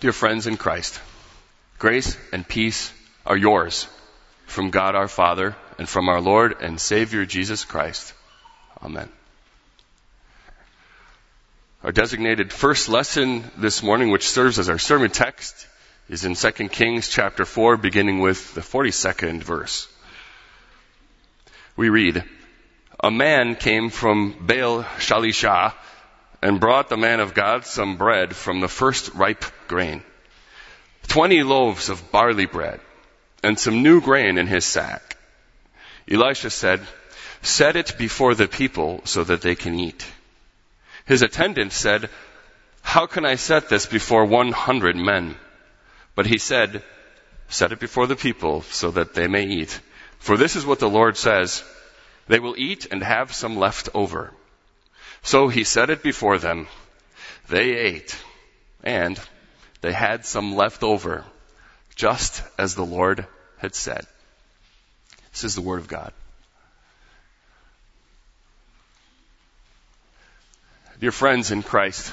Dear friends in Christ, grace and peace are yours from God our Father and from our Lord and Savior Jesus Christ. Amen. Our designated first lesson this morning, which serves as our sermon text, is in 2 Kings chapter 4, beginning with the 42nd verse. We read, "A man came from Baal Shalisha and brought the man of God some bread from the first ripe grain, 20 loaves of barley bread, and some new grain in his sack. Elisha said, 'Set it before the people so that they can eat.' His attendant said, 'How can I set this before 100 men?' But he said, 'Set it before the people so that they may eat. For this is what the Lord says, they will eat and have some left over.' So he set it before them. They ate, and they had some left over, just as the Lord had said." This is the word of God. Dear friends in Christ,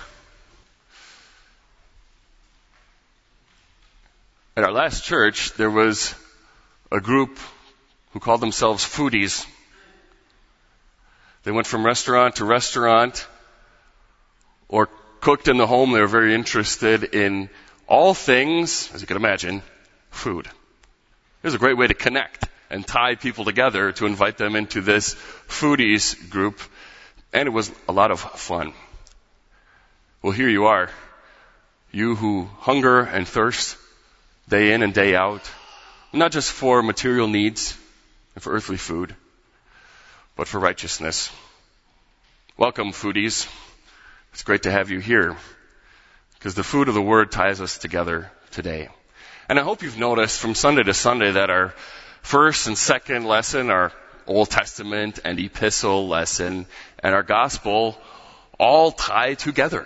at our last church, there was a group who called themselves foodies. They went from restaurant to restaurant or cooked in the home. They were very interested in all things, as you can imagine, food. It was a great way to connect and tie people together to invite them into this foodies group. And it was a lot of fun. Well, here you are, you who hunger and thirst day in and day out, not just for material needs and for earthly food, but for righteousness. Welcome, foodies. It's great to have you here, because the food of the Word ties us together today. And I hope you've noticed from Sunday to Sunday that our first and second lesson, our Old Testament and Epistle lesson, and our Gospel all tie together.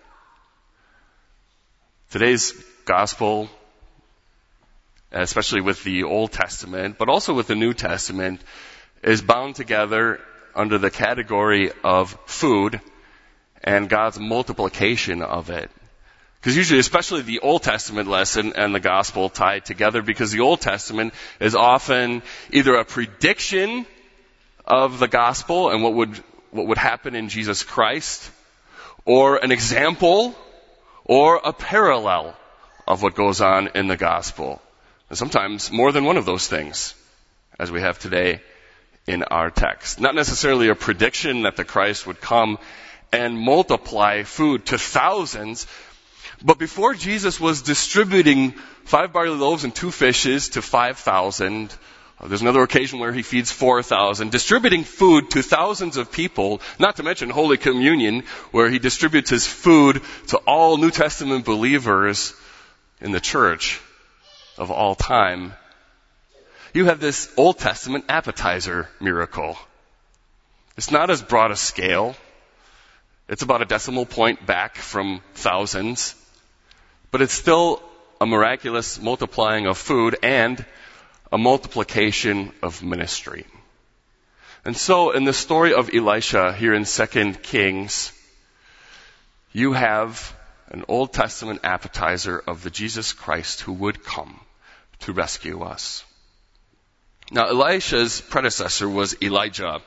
Today's Gospel, especially with the Old Testament, but also with the New Testament, is bound together under the category of food and God's multiplication of it. Because usually, especially the Old Testament lesson and the Gospel tie together, because the Old Testament is often either a prediction of the Gospel and what would happen in Jesus Christ, or an example or a parallel of what goes on in the Gospel. And sometimes more than one of those things, as we have today in our text. Not necessarily a prediction that the Christ would come and multiply food to thousands, but before Jesus was distributing 5 barley loaves and 2 fishes to 5,000, there's another occasion where he feeds 4,000, distributing food to thousands of people, not to mention Holy Communion, where he distributes his food to all New Testament believers in the church of all time. You have this Old Testament appetizer miracle. It's not as broad a scale. It's about a decimal point back from thousands. But it's still a miraculous multiplying of food and a multiplication of ministry. And so in the story of Elisha here in 2 Kings, you have an Old Testament appetizer of the Jesus Christ who would come to rescue us. Now, Elisha's predecessor was Elijah.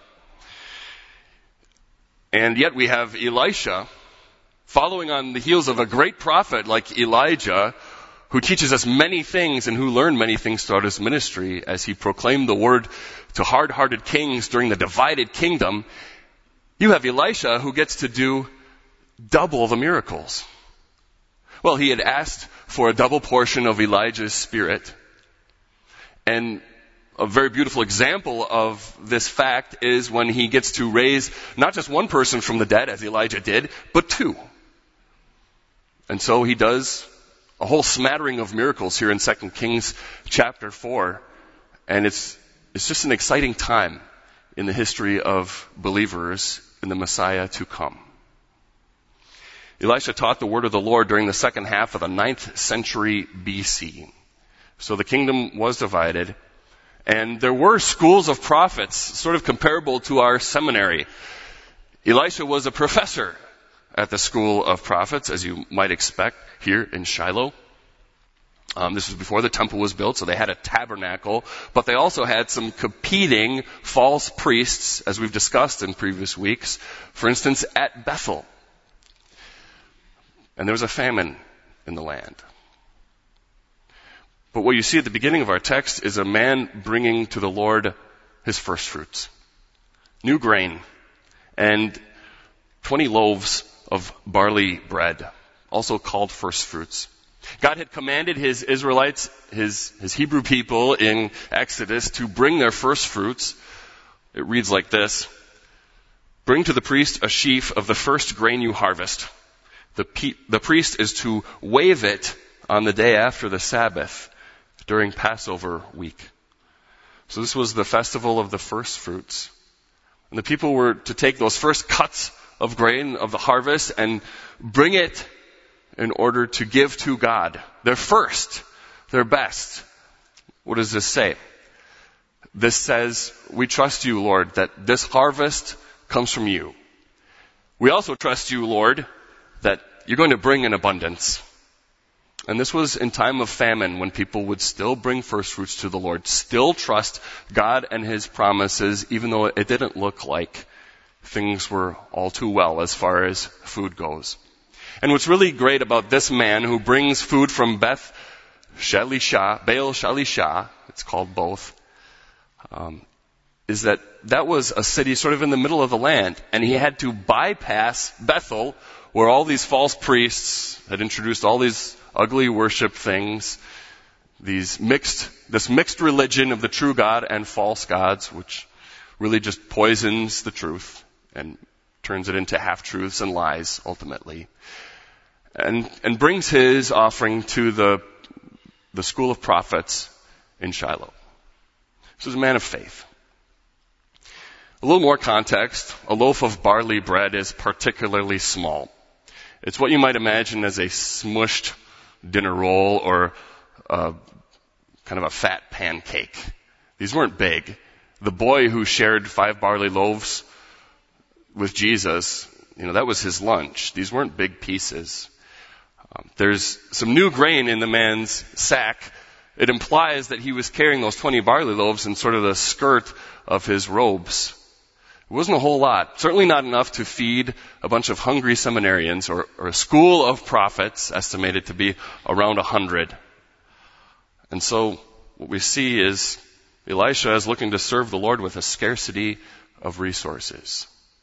And yet we have Elisha following on the heels of a great prophet like Elijah, who teaches us many things and who learned many things throughout his ministry as he proclaimed the word to hard-hearted kings during the divided kingdom. You have Elisha who gets to do double the miracles. Well, he had asked for a double portion of Elijah's spirit. And a very beautiful example of this fact is when he gets to raise not just one person from the dead, as Elijah did, but 2. And so he does a whole smattering of miracles here in 2 Kings chapter 4. And it's just an exciting time in the history of believers in the Messiah to come. Elisha taught the word of the Lord during the second half of the 9th century BC. So the kingdom was divided. And there were schools of prophets, sort of comparable to our seminary. Elisha was a professor at the school of prophets, as you might expect here in Shiloh. This was before the temple was built, so they had a tabernacle, but they also had some competing false priests, as we've discussed in previous weeks. For instance, at Bethel. And there was a famine in the land. But what you see at the beginning of our text is a man bringing to the Lord his first fruits. New grain and 20 loaves of barley bread, also called first fruits. God had commanded his Israelites, his Hebrew people in Exodus to bring their first fruits. It reads like this: "Bring to the priest a sheaf of the first grain you harvest. The priest is to wave it on the day after the Sabbath during Passover week." So this was the festival of the first fruits. And the people were to take those first cuts of grain of the harvest and bring it in order to give to God. Their first, their best. What does this say? This says, we trust you, Lord, that this harvest comes from you. We also trust you, Lord, that you're going to bring in abundance. And this was in time of famine, when people would still bring first fruits to the Lord, still trust God and his promises, even though it didn't look like things were all too well as far as food goes. And what's really great about this man who brings food from Baal Shalisha, it's called both, is that was a city sort of in the middle of the land, and he had to bypass Bethel, where all these false priests had introduced all these ugly worship things, this mixed religion of the true God and false gods, which really just poisons the truth and turns it into half-truths and lies, ultimately. And brings his offering to the school of prophets in Shiloh. This was a man of faith. A little more context. A loaf of barley bread is particularly small. It's what you might imagine as a smushed dinner roll or kind of a fat pancake. These weren't big. The boy who shared 5 barley loaves with Jesus, that was his lunch. These weren't big pieces. There's some new grain in the man's sack. It implies that he was carrying those 20 barley loaves in sort of the skirt of his robes. It wasn't a whole lot. Certainly not enough to feed a bunch of hungry seminarians or a school of prophets, estimated to be around 100. And so what we see is Elisha is looking to serve the Lord with a scarcity of resources.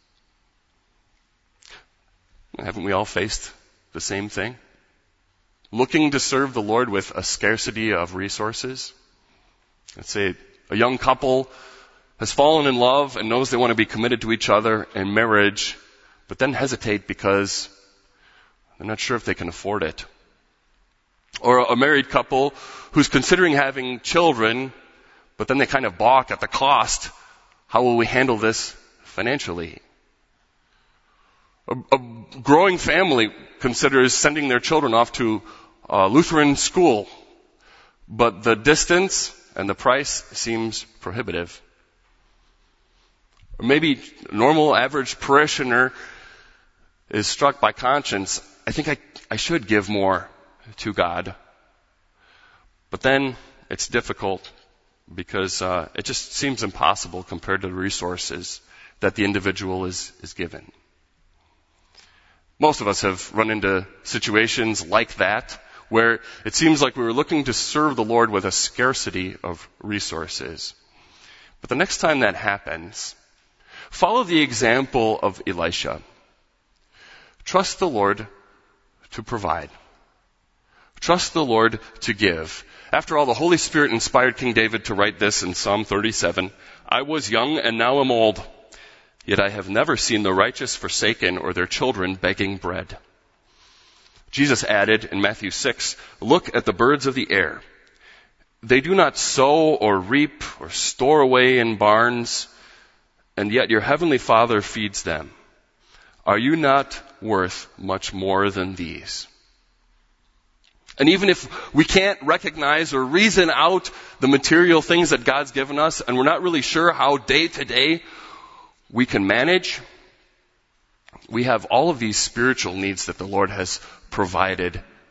Haven't we all faced the same thing? Looking to serve the Lord with a scarcity of resources. Let's say a young couple has fallen in love and knows they want to be committed to each other in marriage, but then hesitate because they're not sure if they can afford it. Or a married couple who's considering having children, but then they kind of balk at the cost. How will we handle this financially? A growing family considers sending their children off to Lutheran school, but the distance and the price seems prohibitive. Or maybe a normal average parishioner is struck by conscience. I think I should give more to God. But then it's difficult because it just seems impossible compared to the resources that the individual is given. Most of us have run into situations like that, where it seems like we were looking to serve the Lord with a scarcity of resources. But the next time that happens, follow the example of Elisha. Trust the Lord to provide. Trust the Lord to give. After all, the Holy Spirit inspired King David to write this in Psalm 37, "I was young and now am old, yet I have never seen the righteous forsaken or their children begging bread." Jesus added in Matthew 6, "Look at the birds of the air. They do not sow or reap or store away in barns, and yet your heavenly Father feeds them. Are you not worth much more than these?" And even if we can't recognize or reason out the material things that God's given us, and we're not really sure how day to day we can manage, we have all of these spiritual needs that the Lord has provided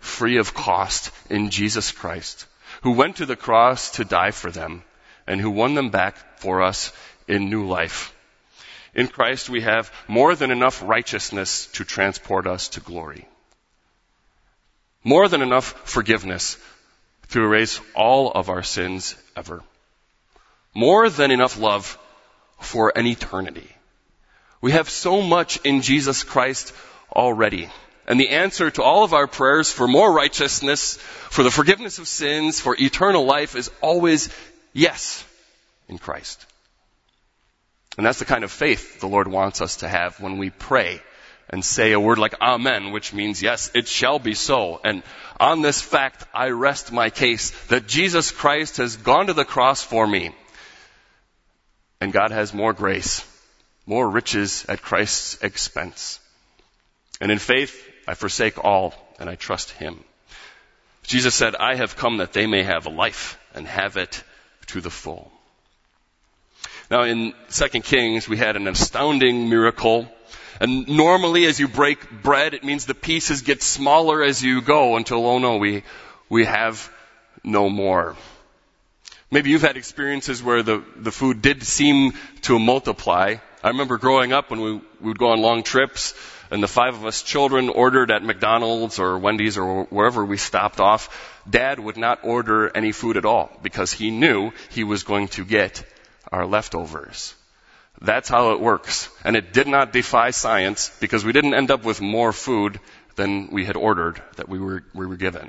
free of cost in Jesus Christ, who went to the cross to die for them, and who won them back for us in new life. In Christ we have more than enough righteousness to transport us to glory. More than enough forgiveness to erase all of our sins ever. More than enough love for an eternity. We have so much in Jesus Christ already. And the answer to all of our prayers for more righteousness, for the forgiveness of sins, for eternal life is always yes in Christ. And that's the kind of faith the Lord wants us to have when we pray and say a word like amen, which means yes, it shall be so. And on this fact, I rest my case that Jesus Christ has gone to the cross for me. And God has more grace, more riches at Christ's expense. And in faith, I forsake all and I trust Him. Jesus said, I have come that they may have a life and have it to the full. Now in 2 Kings, we had an astounding miracle. And normally as you break bread, it means the pieces get smaller as you go until, oh no, we have no more. Maybe you've had experiences where the food did seem to multiply. I remember growing up when we would go on long trips and the 5 of us children ordered at McDonald's or Wendy's or wherever we stopped off. Dad would not order any food at all because he knew he was going to get our leftovers. That's how it works. And it did not defy science because we didn't end up with more food than we had ordered that we were given.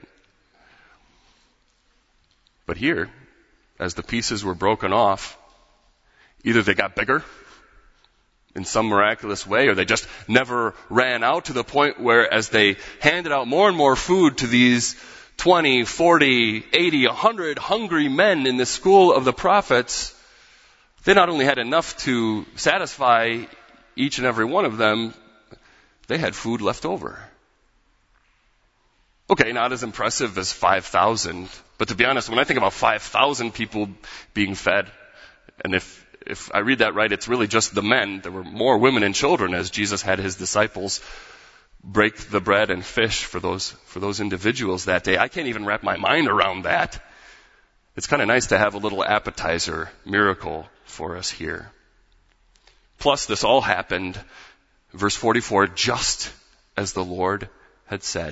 But here, as the pieces were broken off, either they got bigger in some miraculous way, or they just never ran out to the point where as they handed out more and more food to these 20, 40, 80, 100 hungry men in the school of the prophets, they not only had enough to satisfy each and every one of them, they had food left over. Okay, not as impressive as 5,000, but to be honest, when I think about 5,000 people being fed, and if I read that right, it's really just the men. There were more women and children as Jesus had his disciples break the bread and fish for those individuals that day. I can't even wrap my mind around that. It's kind of nice to have a little appetizer miracle for us here. Plus, this all happened, verse 44, just as the Lord had said.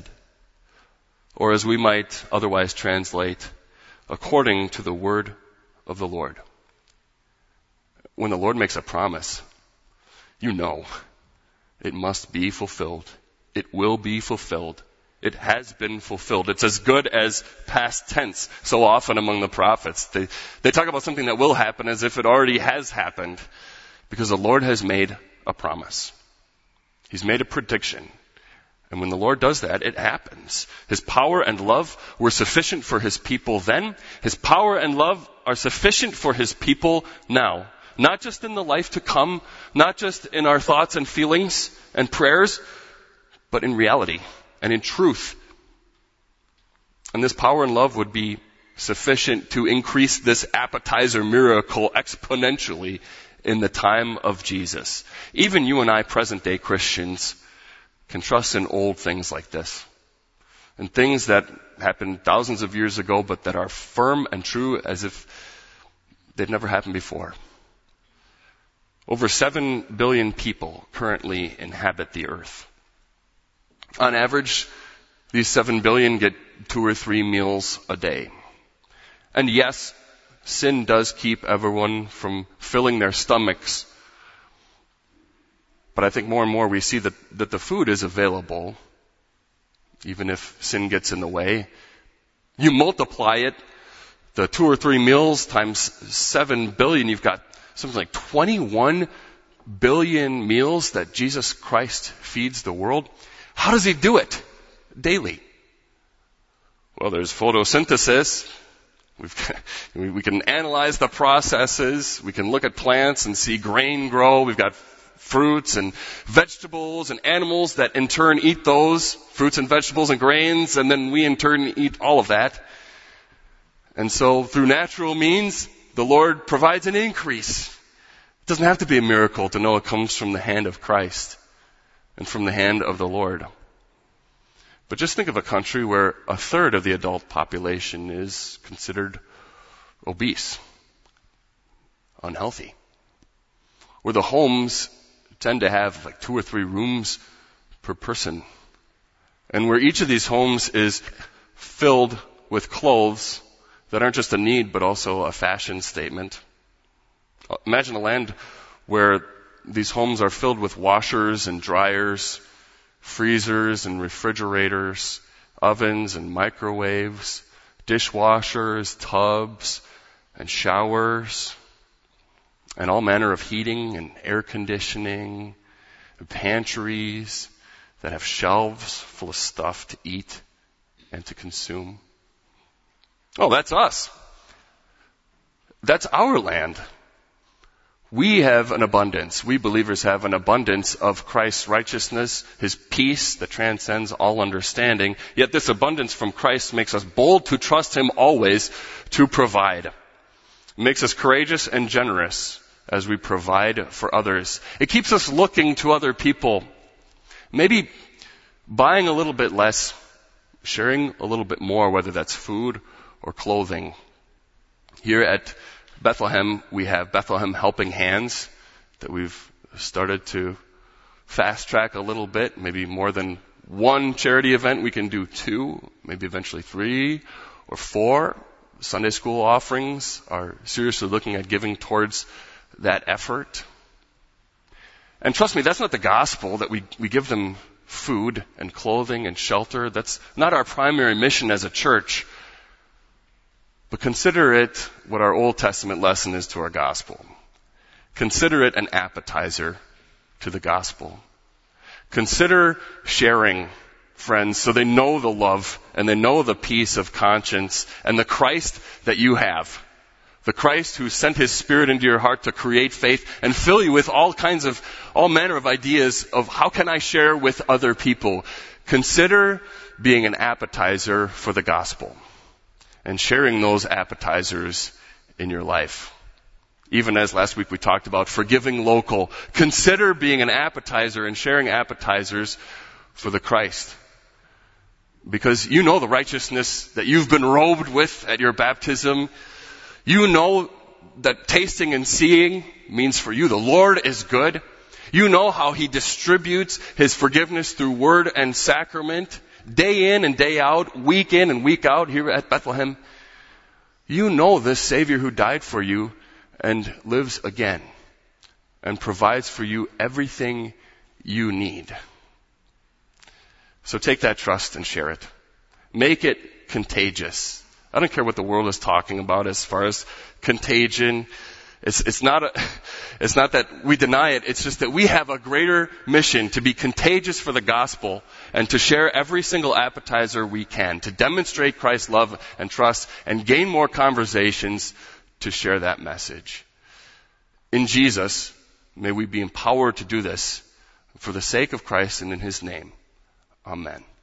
Or as we might otherwise translate, according to the word of the Lord. When the Lord makes a promise, you know it must be fulfilled. It will be fulfilled. It has been fulfilled. It's as good as past tense so often among the prophets. They talk about something that will happen as if it already has happened because the Lord has made a promise. He's made a prediction. And when the Lord does that, it happens. His power and love were sufficient for His people then. His power and love are sufficient for His people now. Not just in the life to come, not just in our thoughts and feelings and prayers, but in reality and in truth. And this power and love would be sufficient to increase this appetizer miracle exponentially in the time of Jesus. Even you and I, present-day Christians, can trust in old things like this. And things that happened thousands of years ago, but that are firm and true as if they'd never happened before. Over 7 billion people currently inhabit the earth. On average, these 7 billion get 2 or 3 meals a day. And yes, sin does keep everyone from filling their stomachs. But I think more and more we see that the food is available, even if sin gets in the way. You multiply it, the 2 or 3 meals times 7 billion, you've got something like 21 billion meals that Jesus Christ feeds the world. How does He do it daily? Well, there's photosynthesis. We can analyze the processes. We can look at plants and see grain grow. We've got fruits and vegetables and animals that in turn eat those fruits and vegetables and grains, and then we in turn eat all of that. And so through natural means, the Lord provides an increase. It doesn't have to be a miracle to know it comes from the hand of Christ and from the hand of the Lord. But just think of a country where a third of the adult population is considered obese, unhealthy, where the homes tend to have like 2 or 3 rooms per person, and where each of these homes is filled with clothes that aren't just a need but also a fashion statement. Imagine a land where these homes are filled with washers and dryers, freezers and refrigerators, ovens and microwaves, dishwashers, tubs and showers, and all manner of heating and air conditioning, and pantries that have shelves full of stuff to eat and to consume. Oh, that's us. That's our land. We have an abundance. We believers have an abundance of Christ's righteousness, His peace that transcends all understanding. Yet this abundance from Christ makes us bold to trust Him always to provide. It makes us courageous and generous as we provide for others. It keeps us looking to other people. Maybe buying a little bit less, sharing a little bit more, whether that's food or clothing. Here at Bethlehem, we have Bethlehem Helping Hands that we've started to fast track a little bit. Maybe more than one charity event, we can do 2, maybe eventually 3 or 4. Sunday school offerings are seriously looking at giving towards that effort. And trust me, that's not the gospel that we give them food and clothing and shelter. That's not our primary mission as a church. But consider it what our Old Testament lesson is to our gospel. Consider it an appetizer to the gospel. Consider sharing, friends, so they know the love and they know the peace of conscience and the Christ that you have. The Christ who sent His Spirit into your heart to create faith and fill you with all manner of ideas of how can I share with other people. Consider being an appetizer for the gospel and sharing those appetizers in your life. Even as last week we talked about forgiving local, consider being an appetizer and sharing appetizers for the Christ. Because you know the righteousness that you've been robed with at your baptism. You know that tasting and seeing means for you the Lord is good. You know how He distributes His forgiveness through word and sacrament, day in and day out, week in and week out here at Bethlehem. You know this Savior who died for you and lives again and provides for you everything you need. So take that trust and share it. Make it contagious. I don't care what the world is talking about as far as contagion. It's not that we deny it. It's just that we have a greater mission to be contagious for the gospel and to share every single appetizer we can, to demonstrate Christ's love and trust and gain more conversations to share that message. In Jesus, may we be empowered to do this for the sake of Christ and in His name. Amen.